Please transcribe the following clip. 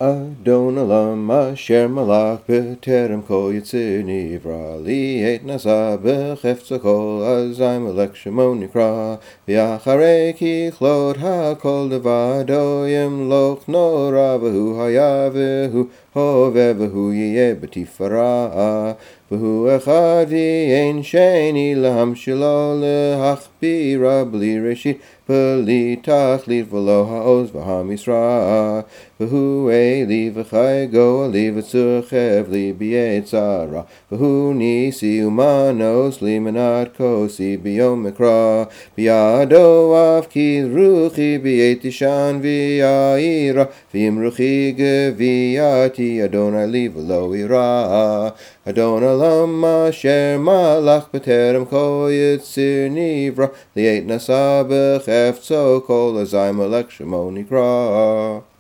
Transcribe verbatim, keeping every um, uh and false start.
Adon Olam Asher Malach B'Terem Kol Yitzir Nivra Li'et Nasa B'Chefza Kol Azai Melech Shemo Nikra V'Acharei Kichlot HaKol Devado Yimloch Nora V'Hu Haya V'Hu Hoveh V'Hu Yeh B'Tifara V'Hu Echad V'Yein Sheni L'Hamshilo L'Hachbira B'Li Reshit B'Li Tachlit V'Lo Ha'oz V'Hamisra V'Hu Eli V'Chai Go Eli V'Tzuchev Li B'Yetzara V'Hu Nisi Umanos Li Menat Kosi B'Yom Mikra B'Yado Av Ki Ruchi B'Yetishan V'Yaira V'Im Ruchi Geviyati Adonai Li V'Lo Ira Adon Olam Asher Malach B'Terem Kol Yitzir Nivra Li'et Nasa B'Chefzo Kol Azai Melech Shemo Nikra.